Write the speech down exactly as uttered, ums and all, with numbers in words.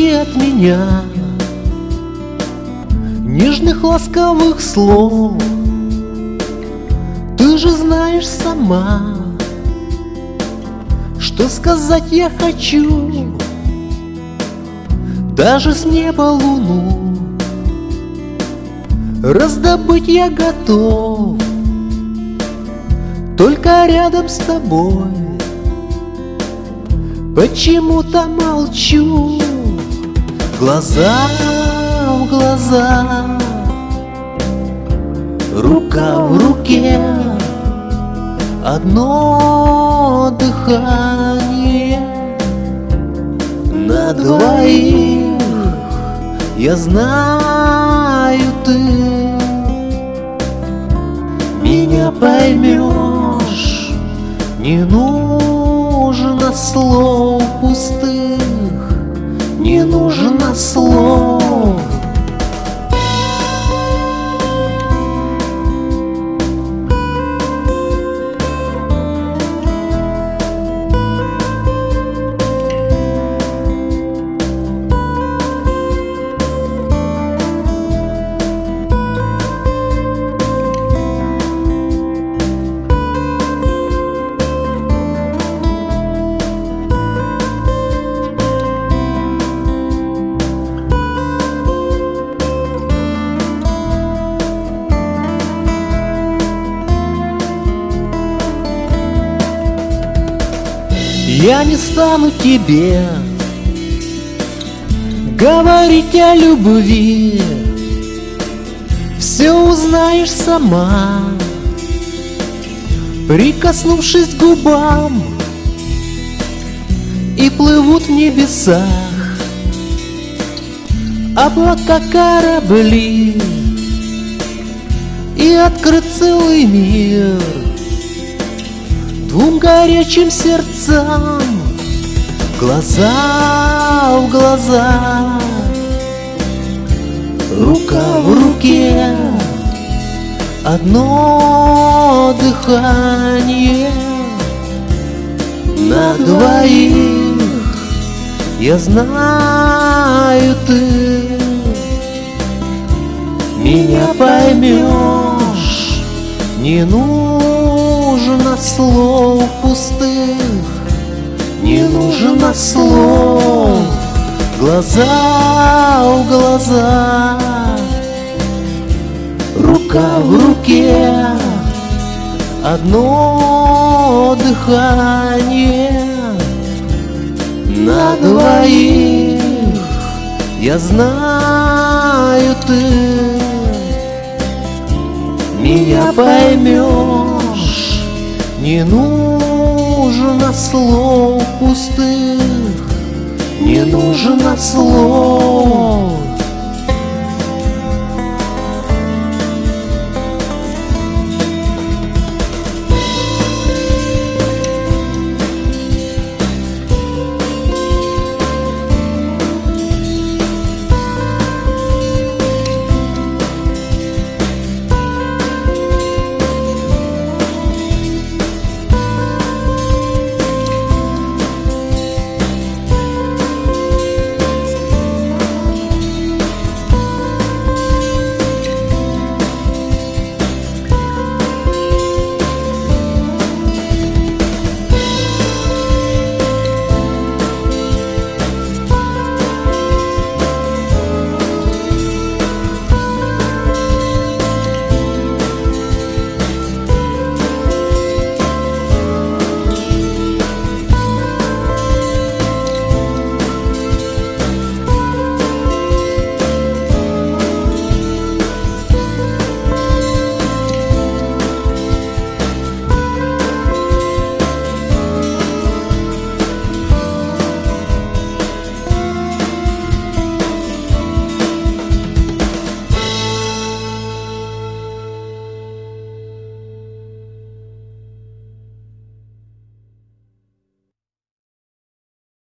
жди от меня нежных ласковых слов. Ты же знаешь сама, что сказать я хочу. Даже с неба луну раздобыть я готов, только рядом с тобой почему-то молчу. Глаза в глаза, рука в руке, одно дыхание на двоих. Я знаю, ты меня поймешь. Не нужно слов пустых, не нужно слов. Я не стану тебе говорить о любви, все узнаешь сама, прикоснувшись к губам. И плывут в небесах облака, корабли, и открыт целый мир двум горячим сердцам. Глаза в глаза, рука в руке, одно дыхание на двоих. Я знаю, ты меня поймешь. Не нужно слов пустых, не нужно слов. Глаза в глаза, рука в руке, одно дыхание на двоих. Я знаю, ты меня поймешь. Не нужно слов пустых, не нужно слов.